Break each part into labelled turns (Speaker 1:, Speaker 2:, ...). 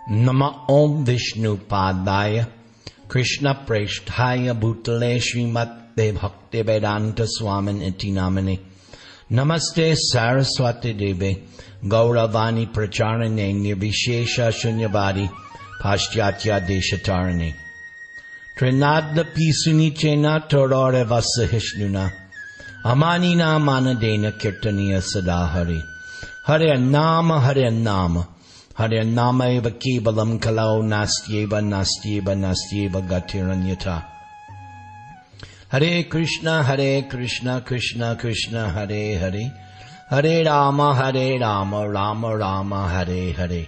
Speaker 1: Nama Om Vishnu Padaya Krishna Preshthaya Bhutale Srimate Bhaktivedanta Swamin Iti Namane Namaste Saraswati Deve Gauravani Pracharane Nirvishesha Shunyavadi Paschatya Deshatarane Trinadna Pisunichena Torore Vasahishnuna Amanina Manadena Kirtaniya Sadahari Hare Nama Hare Nama Hare Nama Eva Kevalam Kalau Nastyeva Nastyeva Nastyeva Gatiranyata Hare Krishna Krishna Krishna Hare Hare Hare Rama Rama Rama Hare Hare.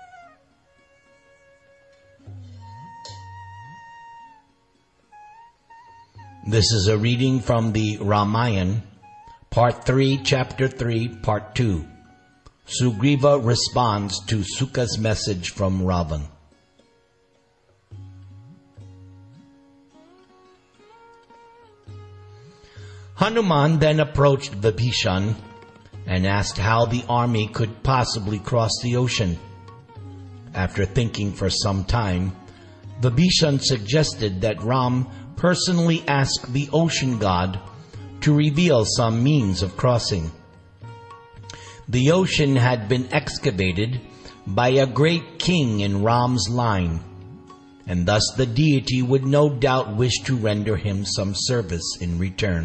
Speaker 1: This is a reading from the Ramayana, Part 3, Chapter 3, Part 2. Sugriva responds to Suka's message from Ravan. Hanuman then approached Vibhishan and asked how the army could possibly cross the ocean. After thinking for some time, Vibhishan suggested that Ram personally ask the ocean god to reveal some means of crossing. The ocean had been excavated by a great king in Ram's line, and thus the deity would no doubt wish to render him some service in return.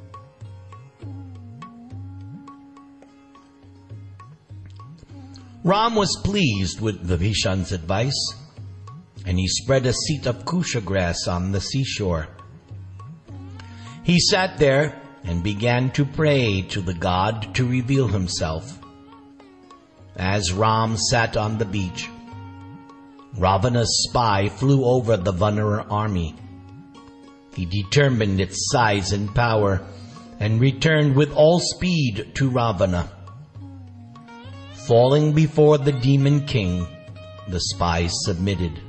Speaker 1: Ram was pleased with Vibhishan's advice, and he spread a seat of kusha grass on the seashore. He sat there and began to pray to the god to reveal himself. As Ram sat on the beach, Ravana's spy flew over the Vanara army. He determined its size and power and returned with all speed to Ravana. Falling before the demon king, the spies submitted.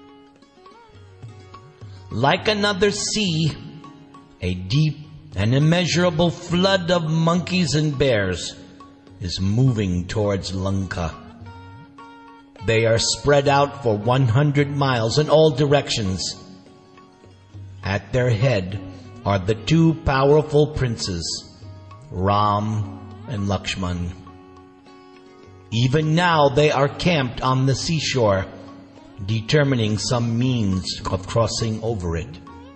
Speaker 1: Like another sea, a deep and immeasurable flood of monkeys and bears is moving towards Lanka. They are spread out for 100 miles in all directions. At their head are the two powerful princes, Ram and Lakshman. Even now they are camped on the seashore, determining some means of crossing over it.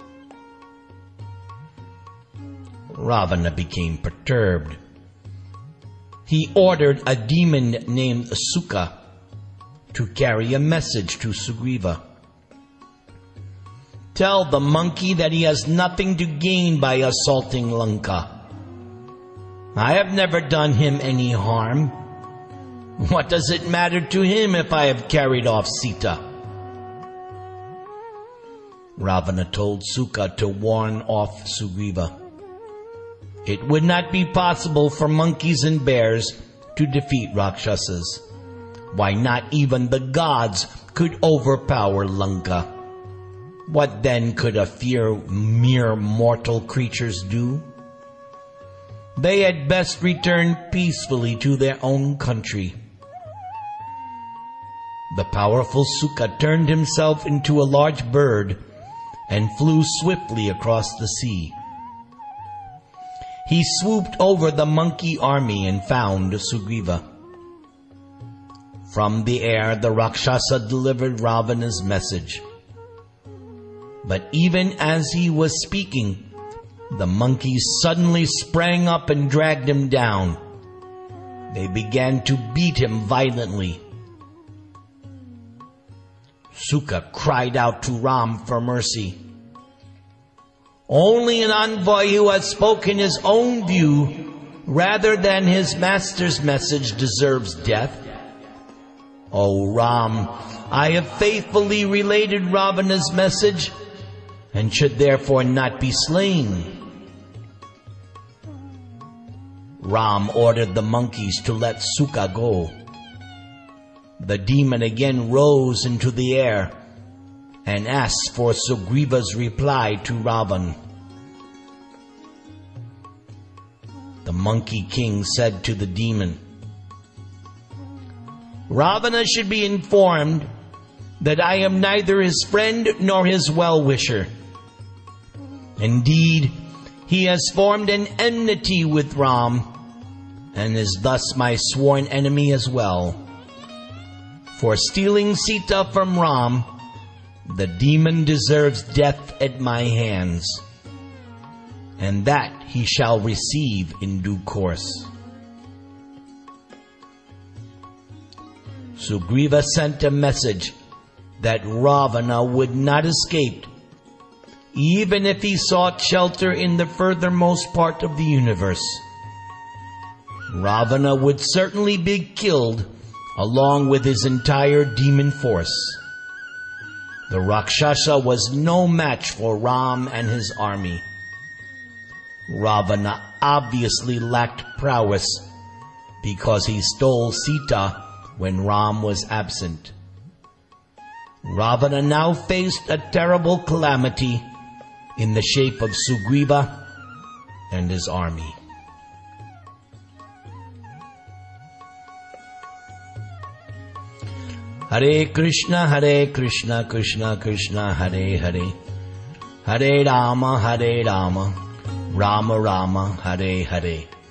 Speaker 1: Ravana became perturbed. He ordered a demon named Suka to carry a message to Sugriva. Tell the monkey that he has nothing to gain by assaulting Lanka. I have never done him any harm. What does it matter to him if I have carried off Sita? Ravana told Suka to warn off Sugriva. It would not be possible for monkeys and bears to defeat Rakshasas. Why, not even the gods could overpower Lanka. What then could mere mortal creatures do? They had best return peacefully to their own country. The powerful Suka turned himself into a large bird and flew swiftly across the sea. He swooped over the monkey army and found Sugriva. From the air, the Rakshasa delivered Ravana's message. But even as he was speaking, the monkeys suddenly sprang up and dragged him down. They began to beat him violently. Suka cried out to Ram for mercy. Only an envoy who has spoken his own view rather than his master's message deserves death. O Ram, I have faithfully related Ravana's message and should therefore not be slain. Ram ordered the monkeys to let Suka go. The demon again rose into the air and asked for Sugriva's reply to Ravan. The monkey king said to the demon, Ravana should be informed that I am neither his friend nor his well-wisher. Indeed, he has formed an enmity with Ram, and is thus my sworn enemy as well. For stealing Sita from Ram, the demon deserves death at my hands, and that he shall receive in due course. Sugriva sent a message that Ravana would not escape, even if he sought shelter in the furthermost part of the universe. Ravana would certainly be killed along with his entire demon force. The Rakshasa was no match for Ram and his army. Ravana obviously lacked prowess because he stole Sita when Ram was absent. Ravana now faced a terrible calamity in the shape of Sugriva and his army. Hare Krishna, Krishna Krishna, Hare Hare. Hare Rama, Rama Rama, Hare Hare.